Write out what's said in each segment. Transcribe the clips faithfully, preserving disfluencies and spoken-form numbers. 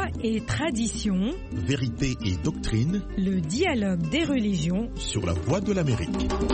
Foi et tradition, vérité et doctrine, le dialogue des religions sur la Voix de l'Amérique.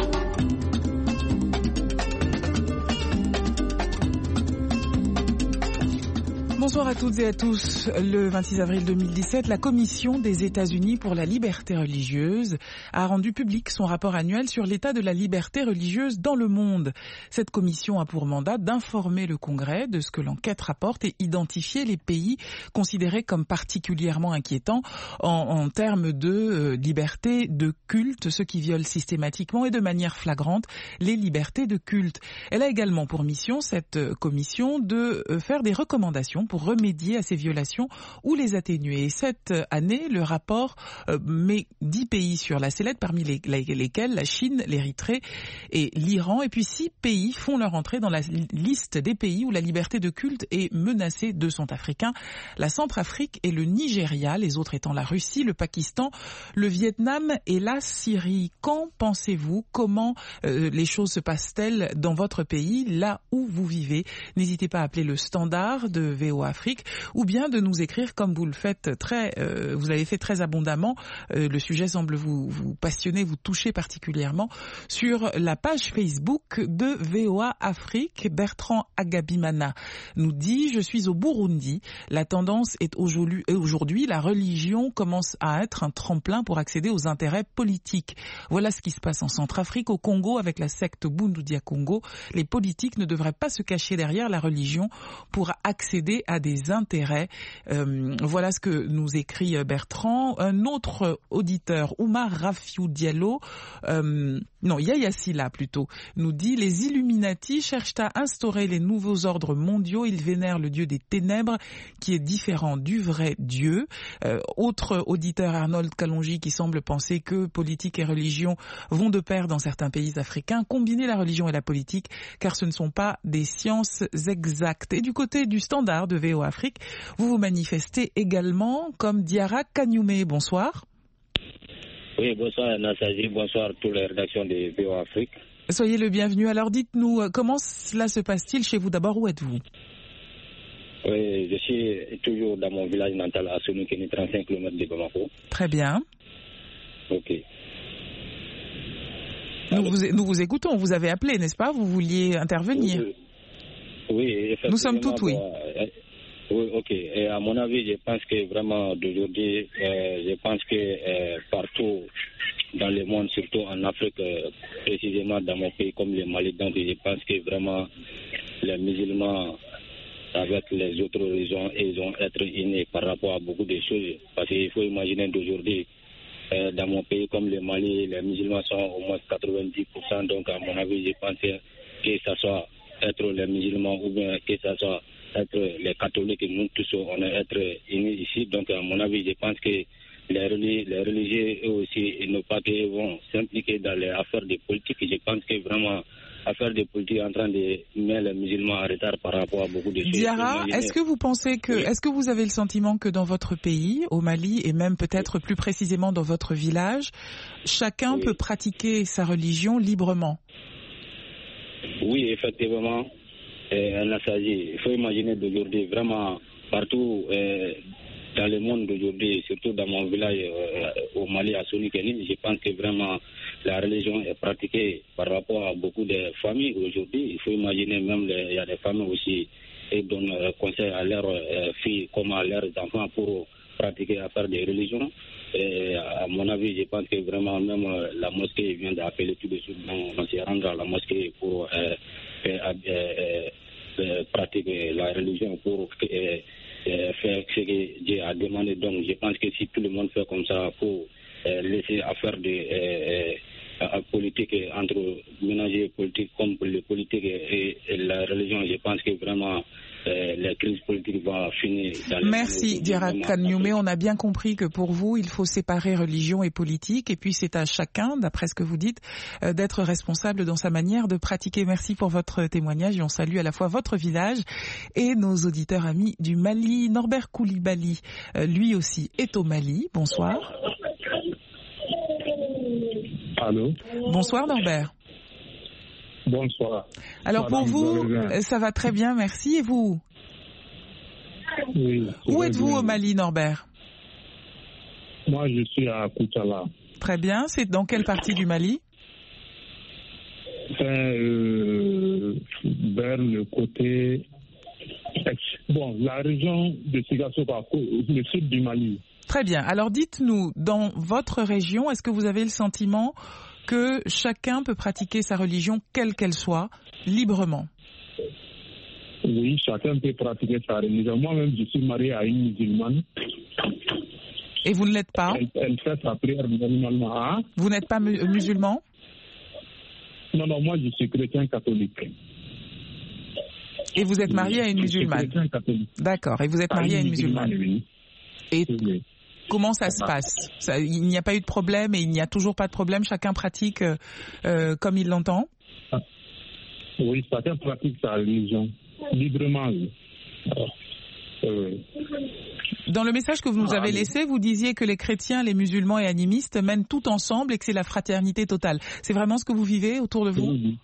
Bonsoir à toutes et à tous. Le vingt-six avril deux mille dix-sept, la Commission des États-Unis pour la liberté religieuse a rendu public son rapport annuel sur l'état de la liberté religieuse dans le monde. Cette commission a pour mandat d'informer le Congrès de ce que l'enquête rapporte et identifier les pays considérés comme particulièrement inquiétants en, en termes de euh, liberté de culte, ceux qui violent systématiquement et de manière flagrante les libertés de culte. Elle a également pour mission, cette commission, de euh, faire des recommandations pour remédier à ces violations ou les atténuer. Et cette année, le rapport euh, met dix pays sur la sellette, parmi les, les, lesquels la Chine, l'Érythrée et l'Iran. Et puis six pays font leur entrée dans la liste des pays où la liberté de culte est menacée. Deux sont africains, la Centrafrique et le Nigeria, les autres étant la Russie, le Pakistan, le Vietnam et la Syrie. Qu'en pensez-vous? Comment euh, les choses se passent-elles dans votre pays, là où vous vivez? N'hésitez pas à appeler le standard de V O Afrique, ou bien de nous écrire comme vous le faites très, euh, vous l'avez fait très abondamment. Euh, le sujet semble vous, vous passionner, vous toucher particulièrement, sur la page Facebook de V O A Afrique. Bertrand Agabimana nous dit: je suis au Burundi. La tendance est aujourd'hui, aujourd'hui, la religion commence à être un tremplin pour accéder aux intérêts politiques. Voilà ce qui se passe en Centrafrique, au Congo, avec la secte Bundu Dia Congo. Les politiques ne devraient pas se cacher derrière la religion pour accéder à des intérêts. Euh, voilà ce que nous écrit Bertrand. Un autre auditeur, Oumar Rafiou Diallo, euh, non, Yaya Silla plutôt, nous dit: les Illuminati cherchent à instaurer les nouveaux ordres mondiaux. Ils vénèrent le dieu des ténèbres qui est différent du vrai Dieu. Euh, autre auditeur, Arnold Kalonji, qui semble penser que politique et religion vont de pair dans certains pays africains. Combiner la religion et la politique, car ce ne sont pas des sciences exactes. Et du côté du standard de V O Afrique, vous vous manifestez également comme Diarra Kanyume. Bonsoir. Oui, bonsoir Nassaji, bonsoir toute la rédaction de V O Afrique. Soyez le bienvenu. Alors dites-nous, comment cela se passe-t-il chez vous? D'abord, où êtes-vous? Oui, je suis toujours dans mon village natal à Sonoukeni, trente-cinq kilomètres de Bamako. Très bien. Ok. Nous vous, nous vous écoutons, vous avez appelé, n'est-ce pas? Vous vouliez intervenir? Oui, oui, effectivement. Nous sommes toutes oui. Euh, oui, ok. Et à mon avis, je pense que vraiment d'aujourd'hui, euh, je pense que euh, partout dans le monde, surtout en Afrique, euh, précisément dans mon pays comme le Mali, donc je pense que vraiment les musulmans, avec les autres religions, ils vont être unis par rapport à beaucoup de choses. Parce qu'il faut imaginer d'aujourd'hui, euh, dans mon pays comme le Mali, les musulmans sont au moins quatre-vingt-dix pour cent. Donc à mon avis, je pense que, que ça soit être les musulmans ou bien que ça soit être les catholiques, nous tous on est être unis ici. Donc à mon avis, je pense que les, religi- les religieux eux aussi, ils ne pas qu'ils vont s'impliquer dans les affaires de politique. Je pense que vraiment affaire de politique est en train de mettre les musulmans en retard par rapport à beaucoup de choses. Diarra, est-ce que vous pensez que, oui. est-ce que vous avez le sentiment que dans votre pays, au Mali, et même peut-être oui. plus précisément dans votre village, chacun oui. peut pratiquer sa religion librement? Oui, effectivement. Euh, il faut imaginer d'aujourd'hui, vraiment, partout euh, dans le monde d'aujourd'hui, surtout dans mon village euh, au Mali, à Sonoukeni, je pense que vraiment la religion est pratiquée par rapport à beaucoup de familles aujourd'hui. Il faut imaginer même, il y a des familles aussi qui donnent euh, conseil à leurs euh, filles comme à leurs enfants pour pratiquer l'affaire des religions. Et à mon avis, je pense que vraiment même euh, la mosquée vient d'appeler tout de suite, on se rend à la mosquée pour euh, faire, euh, euh, pratiquer la religion, pour euh, euh, faire ce que Dieu a demandé. Donc je pense que si tout le monde fait comme ça, pour euh, laisser affaire de euh, euh, politique entre ménager politique comme le politique et, et la religion, je pense que vraiment Euh, la crise politique va finir. Dans Merci Diarra Kanyume. On a bien compris que pour vous, il faut séparer religion et politique, et puis c'est à chacun, d'après ce que vous dites, euh, d'être responsable dans sa manière de pratiquer. Merci pour votre témoignage et on salue à la fois votre village et nos auditeurs amis du Mali. Norbert Koulibaly, euh, lui aussi, est au Mali. Bonsoir. Allô. Bonsoir Norbert. Bonsoir. Alors pour vous, ça va très bien, merci. Et vous? Oui, Où êtes-vous au Mali, Norbert? Moi, je suis à Koutala. Très bien. C'est dans quelle partie du Mali? Enfin, euh, vers le côté... Bon, la région de Sigasoka, le sud du Mali. Très bien. Alors dites-nous, dans votre région, est-ce que vous avez le sentiment que chacun peut pratiquer sa religion, quelle qu'elle soit, librement? Oui, chacun peut pratiquer sa religion. Moi-même, je suis marié à une musulmane. Et vous ne l'êtes pas? Elle, elle fait sa prière normalement. Hein? Vous n'êtes pas mu- musulman? Non, non, moi je suis chrétien catholique. Et vous êtes marié à une Je suis musulmane? chrétien catholique. D'accord. Et vous êtes À marié à une musulmane? Oui. Et Oui. comment ça se passe? Ça, il n'y a pas eu de problème et il n'y a toujours pas de problème? Chacun pratique euh, euh, comme il l'entend? Ah. Oui, chacun pratique sa religion librement. Oui. Oui. Dans le message que vous nous avez laissé, vous disiez que les chrétiens, les musulmans et animistes mènent tout ensemble et que c'est la fraternité totale. C'est vraiment ce que vous vivez autour de vous? Oui.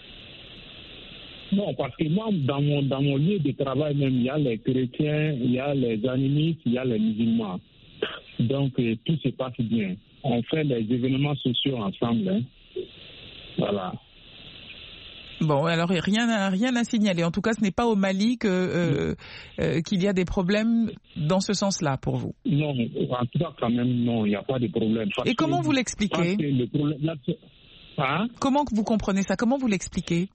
Non, parce que moi, dans mon, dans mon lieu de travail même, il y a les chrétiens, il y a les animistes, il y a les musulmans. Donc, euh, tout se passe bien. On fait les événements sociaux ensemble. Hein. Voilà. Bon, alors rien à, rien à signaler. En tout cas, ce n'est pas au Mali que euh, euh, qu'il y a des problèmes dans ce sens-là pour vous. Non, en tout cas, quand même, non, il n'y a pas de problème. Parce Et comment que, vous l'expliquez? parce que le problème, là, hein? Comment vous comprenez ça? Comment vous l'expliquez?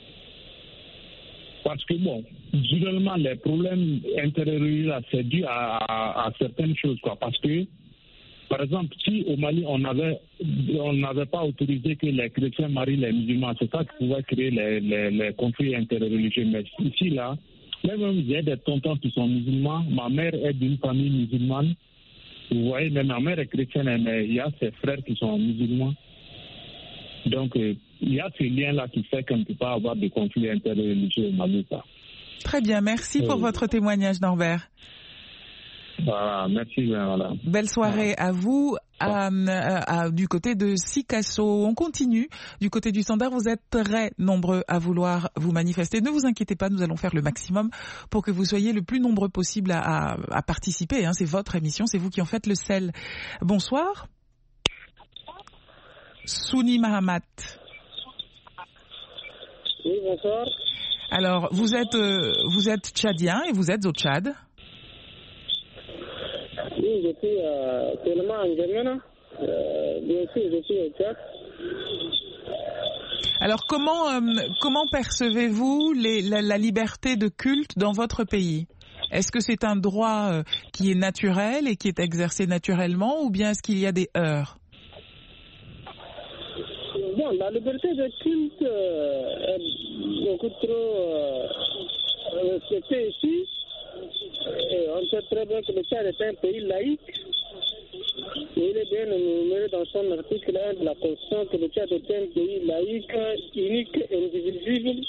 Parce que, bon, généralement, les problèmes intérieurs, c'est dû à, à, à certaines choses, quoi. Parce que, par exemple, si au Mali, on avait, on n'avait pas autorisé que les chrétiens marient les musulmans, c'est ça qui pouvait créer les, les, les conflits interreligieux. Mais ici, là, même j'ai des tontons qui sont musulmans, ma mère est d'une famille musulmane. Vous voyez, mais ma mère est chrétienne, mais il y a ses frères qui sont musulmans. Donc, euh, il y a ce lien-là qui fait qu'on ne peut pas avoir de conflits interreligieux au Mali. Ça. Très bien, merci pour oui. votre témoignage, Norbert. Voilà, merci. Voilà. Belle soirée à vous. À, à, à, du côté de Sikasso, on continue. Du côté du standard, vous êtes très nombreux à vouloir vous manifester. Ne vous inquiétez pas, nous allons faire le maximum pour que vous soyez le plus nombreux possible à, à, à participer. Hein. C'est votre émission, c'est vous qui en faites le sel. Bonsoir. Souni Mahamat. Oui, bonsoir. Alors, vous êtes, euh, vous êtes tchadien et vous êtes au Tchad? Oui, je suis euh, seulement en Djamena. Euh, bien sûr, je suis au Tchad. Alors, comment, euh, comment percevez-vous les, la, la liberté de culte dans votre pays? Est-ce que c'est un droit euh, qui est naturel et qui est exercé naturellement, ou bien est-ce qu'il y a des heurts? Bon, la liberté de culte euh, est beaucoup trop euh, respectée ici. Et on sait très bien que le Tchad est un pays laïque. Et il est bien énuméré dans son article un de la Constitution que le Tchad est un pays laïque, unique, indivisible.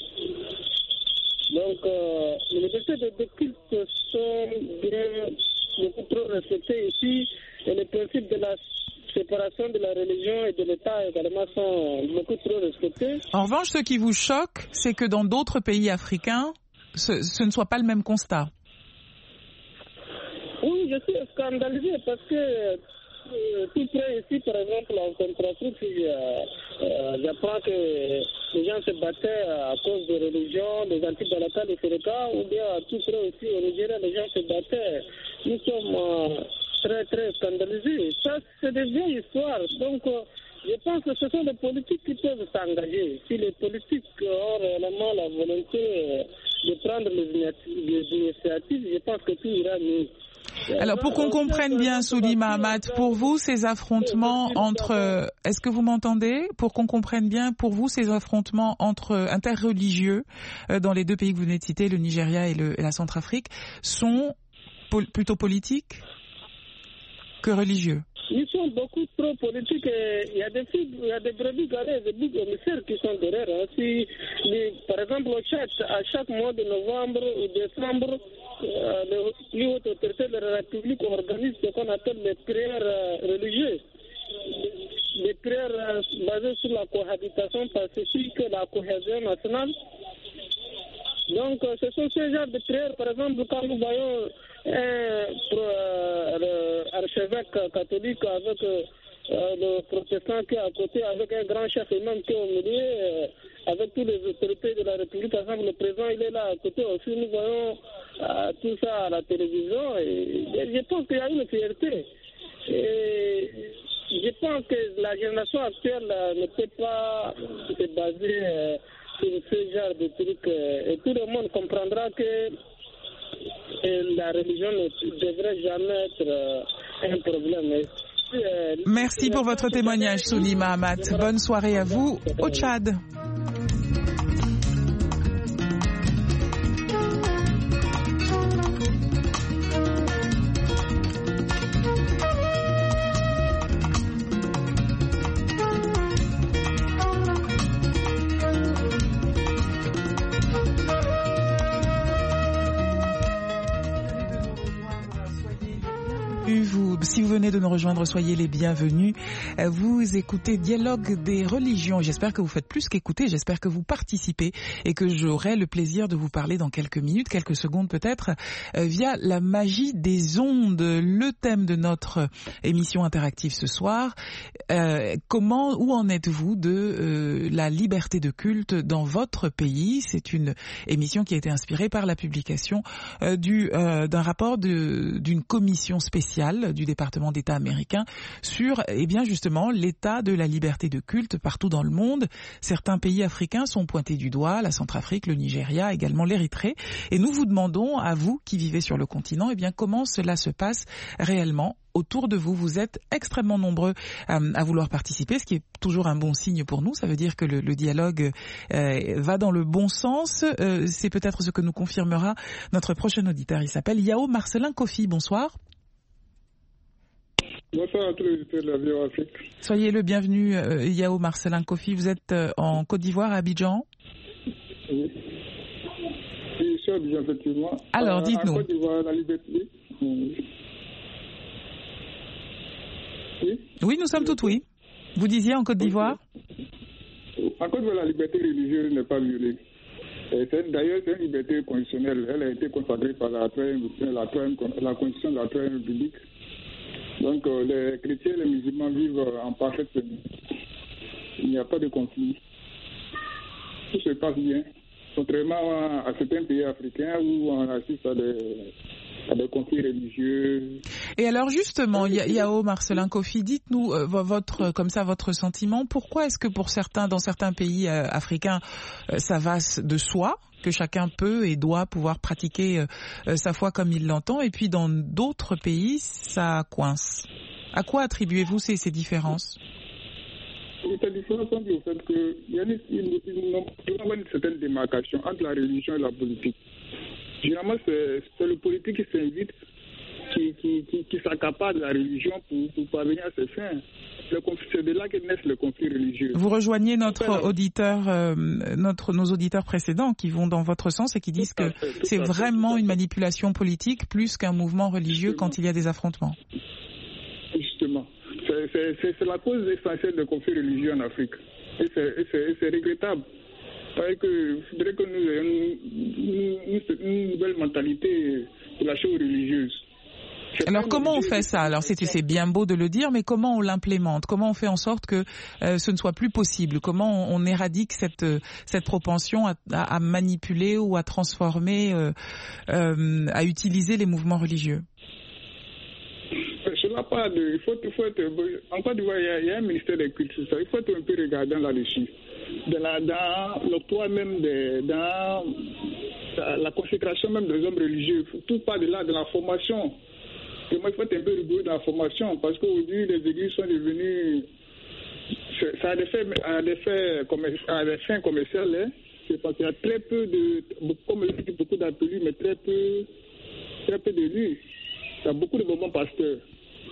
Donc, euh, les libertés de, de culte sont bien beaucoup trop respectées ici. Et les principes de la séparation de la religion et de l'État également sont beaucoup trop respectés. En revanche, ce qui vous choque, c'est que dans d'autres pays africains, ce, ce ne soit pas le même constat. Oui, je suis scandalisé parce que euh, tout près ici, par exemple, en Centrafrique, euh, euh, j'apprends que les gens se battaient à cause de religion, des Antilles-Balaka, des Sénéca, ou bien tout près aussi au Nigeria, les gens se battaient. Nous sommes euh, très, très scandalisés. Ça, c'est des vieilles histoires. Donc, euh, je pense que ce sont les politiques qui peuvent s'engager. Si les politiques ont réellement la volonté de prendre les initiatives, je pense que tout ira mieux. Alors, pour qu'on comprenne bien, Souli Mahamat, pour vous, ces affrontements entre... Est-ce que vous m'entendez? Pour qu'on comprenne bien, pour vous, ces affrontements entre interreligieux euh, dans les deux pays que vous venez de citer, le Nigeria et, le, et la Centrafrique, sont pol- plutôt politiques que religieux? Ils sont beaucoup trop politiques. Il y a des filles, il y a des brebis galées, des big émissaires qui sont derrière. Hein. Si, les, par exemple, au Tchad, à chaque mois de novembre ou décembre, euh, le plus haute autorité de la République organise ce qu'on appelle les prières euh, religieuses. Les prières euh, basées sur la cohabitation pacifique, la cohésion nationale. Donc, ce sont ces genres de prières, par exemple, quand nous voyons un euh, archevêque catholique avec euh, le protestant qui est à côté, avec un grand chef imam qui est au milieu, euh, avec tous les autorités de la République, par exemple, le président, il est là à côté aussi, nous voyons euh, tout ça à la télévision, et, et je pense qu'il y a une fierté. Et je pense que la génération actuelle euh, ne peut pas se baser euh, sur ce genre de trucs, euh, et tout le monde comprendra que euh, la religion ne devrait jamais être euh, un problème. Et, euh, Merci pour votre témoignage, Souni Mahamat. Bonne soirée à vous au Tchad. Vous, si vous venez de nous rejoindre, soyez les bienvenus. Vous écoutez Dialogue des religions. J'espère que vous faites plus qu'écouter. J'espère que vous participez et que j'aurai le plaisir de vous parler dans quelques minutes, quelques secondes peut-être, euh, via la magie des ondes. Le thème de notre émission interactive ce soir. Euh, comment, où en êtes-vous de euh, la liberté de culte dans votre pays? C'est une émission qui a été inspirée par la publication euh, du, euh, d'un rapport de, d'une commission spéciale du département d'État américain sur, eh bien justement, l'état de la liberté de culte partout dans le monde. Certains pays africains sont pointés du doigt, la Centrafrique, le Nigeria, également l'Érythrée. Et nous vous demandons, à vous qui vivez sur le continent, eh bien comment cela se passe réellement autour de vous. Vous êtes extrêmement nombreux euh, à vouloir participer, ce qui est toujours un bon signe pour nous. Ça veut dire que le, le dialogue euh, va dans le bon sens. Euh, c'est peut-être ce que nous confirmera notre prochain auditeur. Il s'appelle Yao Marcelin Kofi. Bonsoir. Bonsoir à tous les auditeurs de la Vie en Afrique. Soyez le bienvenu, euh, Yao Marcelin Kofi. Vous êtes euh, en Côte d'Ivoire, à Abidjan. Oui. Oui, je suis à Abidjan, effectivement. Alors, euh, dites-nous. En Côte d'Ivoire, la liberté. Oui. Oui, nous sommes toutes oui. Vous disiez en Côte d'Ivoire? En Côte d'Ivoire, la liberté religieuse n'est pas violée. Et c'est, d'ailleurs, c'est une liberté constitutionnelle. Elle a été consacrée par la, la, la Constitution de la Troisième République. Donc, euh, les chrétiens et les musulmans vivent en parfaite paix. Il n'y a pas de conflit. Tout se passe bien. Contrairement à certains pays africains où on assiste à des, à des conflits religieux. Et alors justement, Yao Marcelin Kofi, dites-nous euh, votre, comme ça, votre sentiment. Pourquoi est-ce que pour certains, dans certains pays euh, africains, euh, ça va de soi, que chacun peut et doit pouvoir pratiquer euh, sa foi comme il l'entend, et puis dans d'autres pays, ça coince? À quoi attribuez-vous ces, ces différences? Ces différences sont dues au fait qu'il y a une, une, une, une certaine démarcation entre la religion et la politique. Généralement, c'est, c'est le politique qui s'invite, qui, qui, qui, qui s'accapare de la religion pour, pour parvenir à ses fins. Le conflit, c'est de là que naissent les conflits religieux. Vous rejoignez notre auditeur, euh, notre, nos auditeurs précédents qui vont dans votre sens et qui disent que fait, c'est vraiment fait, une manipulation politique plus qu'un mouvement religieux Justement. Quand il y a des affrontements. Justement. C'est, c'est, c'est, c'est la cause essentielle des conflits religieux en Afrique. Et c'est, et c'est, et c'est regrettable. Parce que il faudrait que nous ayons une, une, une nouvelle mentalité de la chose religieuse. C'est Alors comment on fait ça? Alors c'est, c'est bien beau de le dire, mais comment on l'implémente? Comment on fait en sorte que euh, ce ne soit plus possible? Comment on, on éradique cette, cette propension à, à, à manipuler ou à transformer, euh, euh, à utiliser les mouvements religieux? Cela part de, il faut, il faut être, en Côte d'Ivoire, il y a un ministère des cultes, il faut être un peu regardant là-dessus. Dans, la, dans l'octroi même, de, dans la consécration même des hommes religieux, tout part de là, de la formation. Et moi, il faut être un peu rigoureux dans la formation, parce qu'aujourd'hui, les églises sont devenues, ça a des fins, à des fins, à des fins commerciales, hein. C'est parce qu'il y a très peu de, comme je dis, beaucoup d'appelés, mais très peu, très peu d'élus. Il y a beaucoup de moments pasteurs.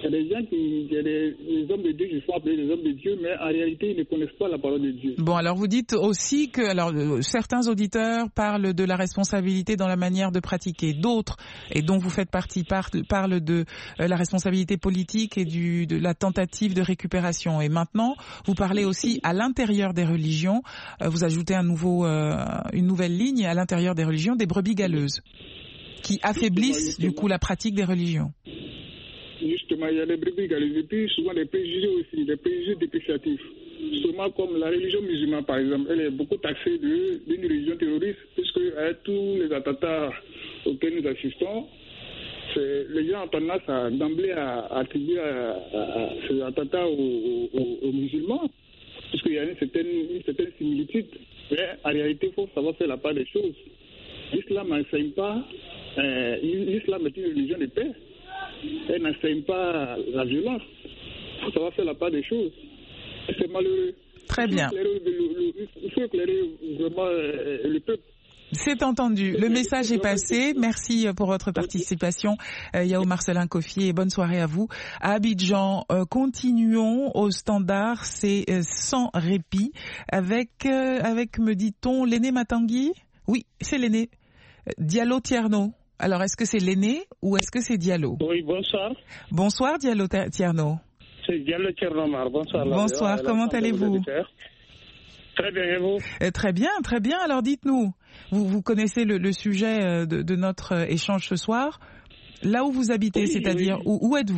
Il y a des gens qui, il y a des, des hommes de Dieu qui sont appelés des hommes de Dieu, mais en réalité, ils ne connaissent pas la parole de Dieu. Bon, alors vous dites aussi que alors euh, certains auditeurs parlent de la responsabilité dans la manière de pratiquer, d'autres, et dont vous faites partie, par, parlent de euh, la responsabilité politique et du, de la tentative de récupération. Et maintenant, vous parlez aussi à l'intérieur des religions, euh, vous ajoutez un nouveau, euh, une nouvelle ligne à l'intérieur des religions, des brebis galeuses, qui affaiblissent du coup la pratique des religions. Justement, il y a des brebis galeuses et puis souvent des préjugés aussi, des préjugés dépréciatifs. Souvent comme la religion musulmane par exemple, elle est beaucoup taxée de, d'une religion terroriste, puisque avec tous les attentats auxquels nous assistons, c'est, les gens ont tendance à, d'emblée à, à attribuer à, à, à ces attentats aux, aux, aux musulmans, puisqu'il y a une certaine, une certaine similitude. Mais en réalité, il faut savoir faire la part des choses. L'islam n'enseigne pas, euh, l'islam est une religion de paix. Elle n'enseigne pas la violence. Il faut savoir faire la part des choses. Et c'est malheureux. Très bien. Il faut éclairer vraiment le peuple. C'est entendu. Le message est passé. Merci pour votre participation. Euh, Yao Marcelin Kofi, et bonne soirée à vous. À Abidjan, euh, continuons au standard, c'est euh, sans répit. Avec, euh, avec me dit-on, l'aîné Matangui ? Oui, c'est l'aîné. Diallo Tierno. Alors, est-ce que c'est l'aîné ou est-ce que c'est Diallo ? Oui, bonsoir. Bonsoir, Diallo Tierno. C'est Diallo Tierno Mar. Bonsoir. Bonsoir, la comment allez-vous ? Très bien, et vous ? euh, Très bien, très bien. Alors, dites-nous, vous, vous connaissez le, le sujet de, de notre échange ce soir. Là où vous habitez, oui, c'est-à-dire, oui. où, où êtes-vous ?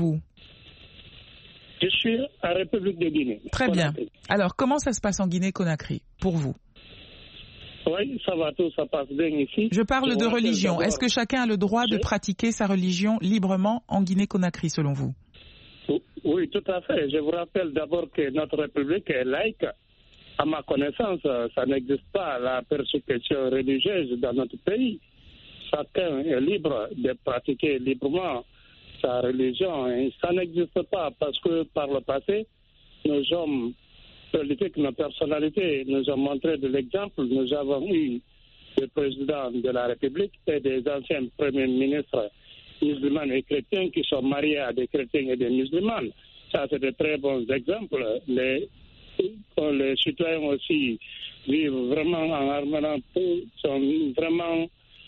Je suis en République de Guinée. Très bien. Alors, comment ça se passe en Guinée-Conakry, pour vous ? Oui, ça va, tout ça passe bien ici. Je parle Je de religion. Est-ce que chacun a le droit de pratiquer sa religion librement en Guinée-Conakry, selon vous ? Oui, tout à fait. Je vous rappelle d'abord que notre République est laïque. À ma connaissance, ça n'existe pas, la persécution religieuse dans notre pays. Chacun est libre de pratiquer librement sa religion. Et ça n'existe pas parce que par le passé, nos hommes politiques, nos personnalités nous ont montré de l'exemple. Nous avons eu le président de la République et des anciens premiers ministres musulmans et chrétiens qui sont mariés à des chrétiens et des musulmans. Ça, c'est de très bons exemples. Les, les citoyens aussi vivent vraiment en harmonie, sont vraiment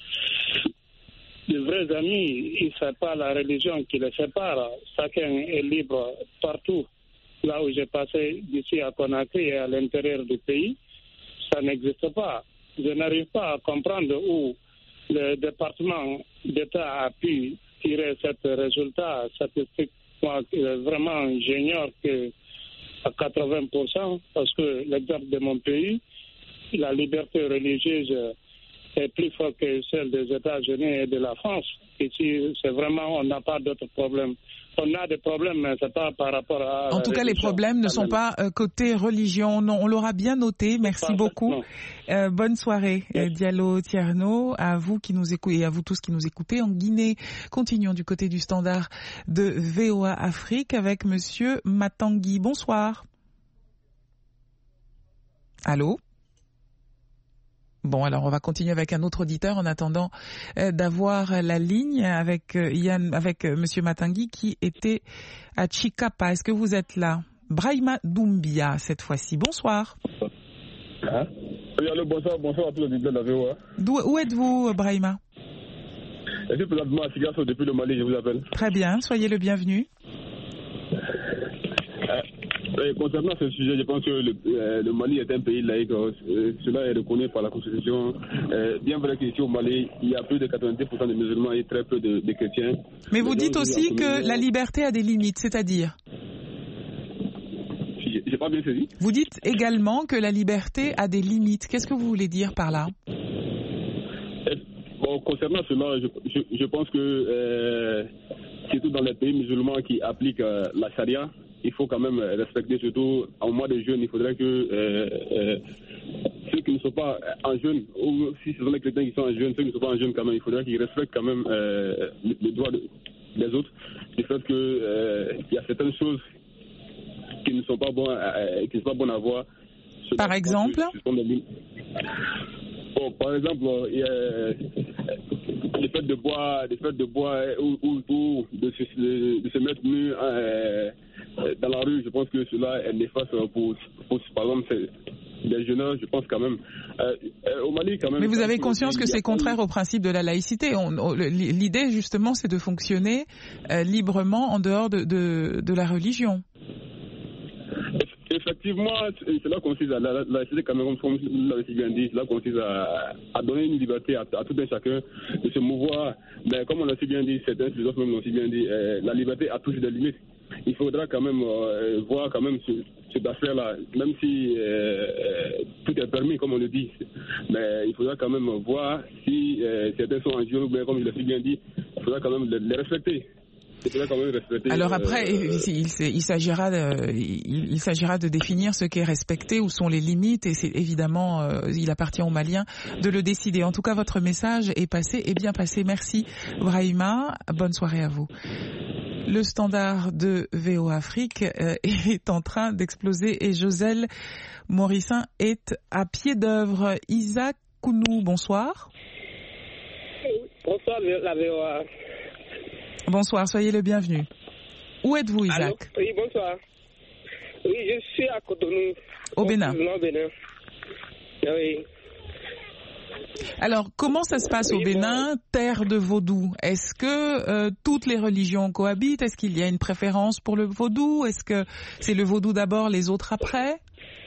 de vrais amis. Il ne sait pas la religion qui les sépare. Chacun est libre partout. Là où j'ai passé d'ici à Conakry et à l'intérieur du pays, ça n'existe pas. Je n'arrive pas à comprendre où le département d'État a pu tirer ce résultat statistique. Moi, vraiment, j'ignore que à quatre-vingts pour cent, parce que l'exemple de mon pays, la liberté religieuse est plus forte que celle des États-Unis et de la France. Ici, c'est vraiment, on n'a pas d'autres problèmes. On a des problèmes, mais c'est pas par rapport à... En tout cas, les problèmes ne sont pas euh, côté religion. Non, on l'aura bien noté. Merci beaucoup. Euh, bonne soirée, euh, Diallo Tierno. À vous qui nous écoutez et à vous tous qui nous écoutez en Guinée. Continuons du côté du standard de V O A Afrique avec Monsieur Matangui. Bonsoir. Allô? Bon, alors on va continuer avec un autre auditeur en attendant euh, d'avoir la ligne avec euh, Yann, avec euh, Monsieur Matangui qui était à Chikapa. Est-ce que vous êtes là? Brahima Doumbia cette fois-ci. Bonsoir. Hein? Oui, allô, bonsoir, bonsoir à tous les auditeurs de la V O A. D'où, où êtes-vous, Brahima? Je suis présentement à Sigasso depuis le Mali, je vous appelle. Très bien, soyez le bienvenu. Euh, concernant ce sujet, je pense que le, euh, le Mali est un pays laïque. Euh, cela est reconnu par la Constitution. Euh, bien vrai qu'ici au Mali, il y a plus de quatre-vingt-dix pour cent de musulmans et très peu de, de chrétiens. Mais vous dites aussi que la liberté a des limites, c'est-à-dire? J'ai pas bien saisi. Vous dites également que la liberté a des limites. Qu'est-ce que vous voulez dire par là? Bon, concernant cela, je, je, je pense que euh, surtout dans les pays musulmans qui appliquent euh, la charia, il faut quand même respecter, surtout en mois de jeûne, il faudrait que euh, euh, ceux qui ne sont pas en jeûne, ou si ce sont les chrétiens qui sont en jeûne, ceux qui ne sont pas en jeûne quand même, il faudrait qu'ils respectent quand même euh, le, le droit de, des autres. Du fait qu'il euh, y a certaines choses qui ne sont pas bonnes, euh, qui ne sont pas bonnes à voir. Par exemple que, Bon, par exemple, il y a le fait fêtes de bois, des fêtes de bois ou, ou, ou de, se, de, de se mettre nu euh, dans la rue, je pense que cela est néfaste pour, pour par exemple, des jeunes, je pense quand même. Euh, au Mali, quand même. Mais vous avez conscience que c'est contraire au principe de la laïcité. On, on, l'idée, justement, c'est de fonctionner euh, librement en dehors de, de, de la religion. Effectivement, cela consiste à la, la, la laïcité camerounaise, comme vous l'avez si bien dit, cela consiste à, à donner une liberté à, à tout un chacun de se mouvoir. Mais comme on l'a si bien dit, certains philosophes même l'ont si bien dit, euh, la liberté a toujours des limites. Il faudra quand même euh, voir quand même ce, cette affaire-là, même si euh, tout est permis, comme on le dit. Mais il faudra quand même voir si euh, certains sont en jeu, mais comme je l'ai si bien dit, il faudra quand même les, les respecter. Alors après, euh, il, il, s'agira de, il, il s'agira de définir ce qui est respecté, où sont les limites, et c'est évidemment, euh, il appartient aux Maliens de le décider. En tout cas, votre message est passé, est bien passé. Merci, Brahima. Bonne soirée à vous. Le standard de V O Afrique euh, est en train d'exploser et Joselle Morissin est à pied d'œuvre. Isaac Kounou, bonsoir. Bonsoir, la V O A. Bonsoir, soyez le bienvenu. Où êtes-vous, Isaac? Allô? Oui, bonsoir. Oui, je suis à Cotonou. Au Bénin. Au Bénin. Oui. Alors, comment ça se passe oui, au Bénin, bon. terre de vaudou? Est-ce que euh, toutes les religions cohabitent? Est-ce qu'il y a une préférence pour le vaudou? Est-ce que c'est le vaudou d'abord, les autres après?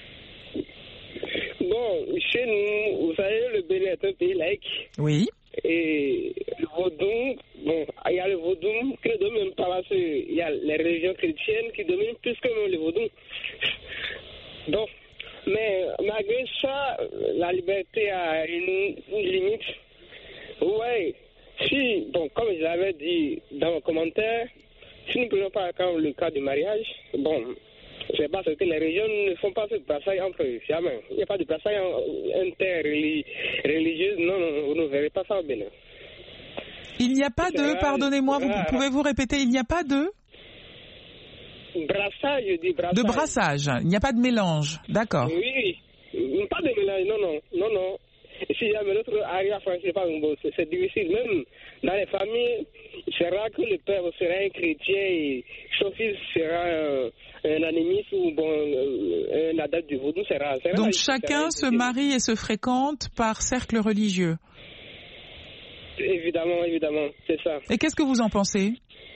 Bon, chez nous, vous savez, le Bénin est un pays laïque. Oui. Et le vaudou, bon, il y a le vaudou qui ne domine pas parce qu'il y a les religions chrétiennes qui dominent plus que même le vaudou. Donc, mais malgré ça, la liberté a une, une limite. Ouais, si, bon, comme je l'avais dit dans mon commentaire, si nous ne prenons pas quand le cas du mariage, bon, c'est parce que les régions ne font pas ce brassage entre eux. Jamais. Il n'y a pas de brassage interreligieux. Non, non, vous ne verrez pas ça au Bénin. Il n'y a pas de, pardonnez-moi, vous pouvez-vous répéter, il n'y a pas de brassage, je dis brassage. De brassage, il n'y a pas de mélange, d'accord. Oui, pas de mélange, non, non, non, non. Si jamais l'autre arrive à franchir pas un beau, c'est difficile. Même dans les familles, c'est rare que le père sera un chrétien et son fils sera un, un animiste ou bon, un adepte du vaudou, c'est rare. C'est rare. Donc chacun se marie et se fréquente par cercle religieux. Évidemment, évidemment, c'est ça. Et qu'est-ce que vous en pensez?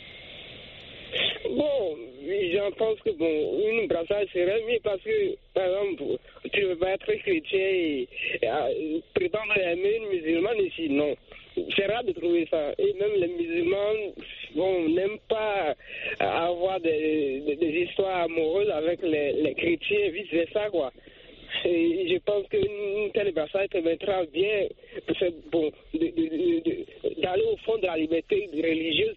Bon, j'en pense que bon, une brassage serait mieux parce que, par exemple, tu ne veux pas être chrétien et, et, et prétendre aimer une musulmane ici, non. C'est rare de trouver ça. Et même les musulmans, bon, n'aiment pas avoir des, des, des histoires amoureuses avec les, les chrétiens, vice-versa, quoi. Et je pense qu'une telle brassage permettra bien, bon, de, de, de, de, d'aller au fond de la liberté religieuse.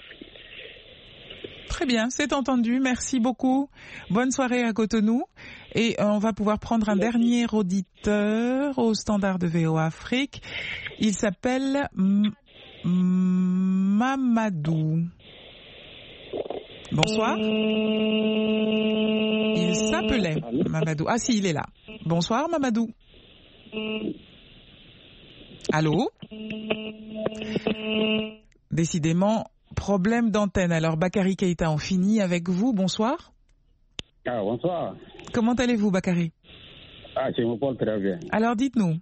Très bien, c'est entendu. Merci beaucoup. Bonne soirée à Cotonou. Et on va pouvoir prendre un Merci. dernier auditeur au standard de V O Afrique. Il s'appelle M- Mamadou. Bonsoir. Il s'appelait Mamadou. Ah si, il est là. Bonsoir Mamadou. Allô? Décidément, problème d'antenne. Alors Bakary Keïta, on finit avec vous. Bonsoir. Ah, bonsoir. Comment allez-vous, Bakary? Ah, je me porte très bien. Alors dites-nous.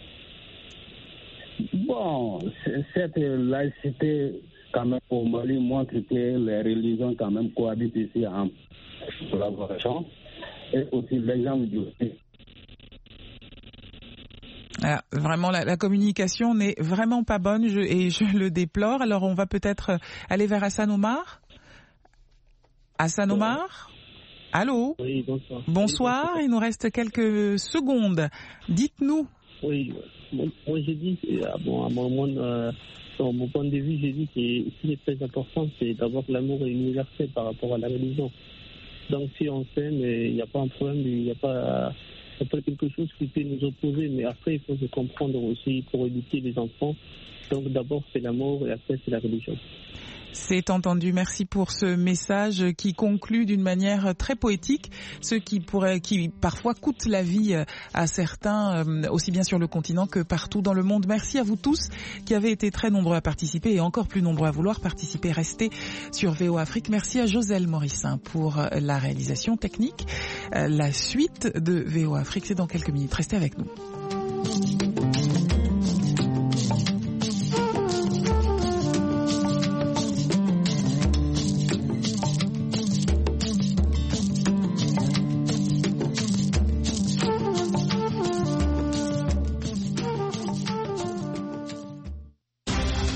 Bon, cette laïcité quand même au Mali montre que les religions quand même cohabitent ici en collaboration et aussi l'exemple du Alors, vraiment, la, la communication n'est vraiment pas bonne je, et je le déplore. Alors, on va peut-être aller vers Hassan Omar. Hassan Omar? Allô? Oui, bonsoir. Bonsoir, il nous reste quelques secondes. Dites-nous. Oui, moi, moi j'ai dit, bon, à mon, mon, euh, mon point de vue, j'ai dit que ce qui est très important, c'est d'avoir l'amour universel par rapport à la religion. Donc, si on s'aime, il n'y a pas un problème, il n'y a pas... C'est pas quelque chose qui peut nous opposer, mais après, il faut se comprendre aussi pour éduquer les enfants. Donc, d'abord, c'est l'amour et après, c'est la religion. C'est entendu. Merci pour ce message qui conclut d'une manière très poétique ce qui pourrait, qui parfois coûte la vie à certains, aussi bien sur le continent que partout dans le monde. Merci à vous tous qui avez été très nombreux à participer et encore plus nombreux à vouloir participer. Restez sur V O Afrique. Merci à Joselle Morissin pour la réalisation technique. La suite de V O Afrique, c'est dans quelques minutes. Restez avec nous.